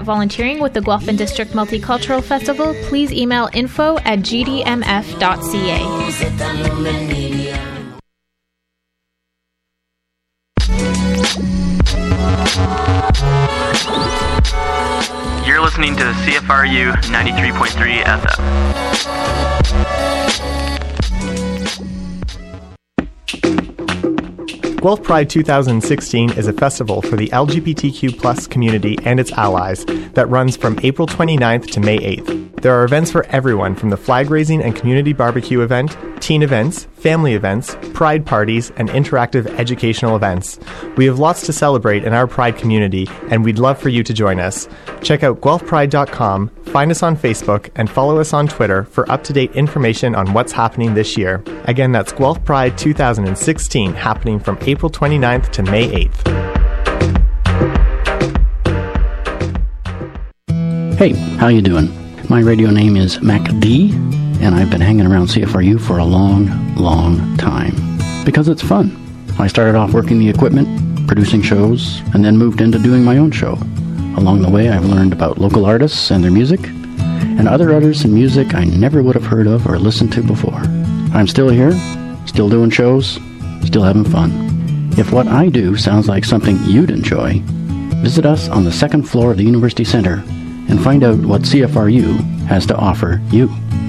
volunteering with the Guelph District Multicultural Festival, please email info@gdmf.ca. You're listening to CFRU 93.3 FM. Guelph Pride 2016 is a festival for the LGBTQ+ community and its allies that runs from April 29th to May 8th. There are events for everyone from the flag raising and community barbecue event, teen events, family events, pride parties, and interactive educational events. We have lots to celebrate in our Pride community, and we'd love for you to join us. Check out guelphpride.com, find us on Facebook, and follow us on Twitter for up-to-date information on what's happening this year. Again, that's Guelph Pride 2016, happening from April 29th to May 8th. Hey, how you doing? My radio name is MacD, and I've been hanging around CFRU for a long, long time. Because it's fun. I started off working the equipment, producing shows, and then moved into doing my own show. Along the way, I've learned about local artists and their music, and other artists and music I never would have heard of or listened to before. I'm still here, still doing shows, still having fun. If what I do sounds like something you'd enjoy, visit us on the second floor of the University Center and find out what CFRU has to offer you.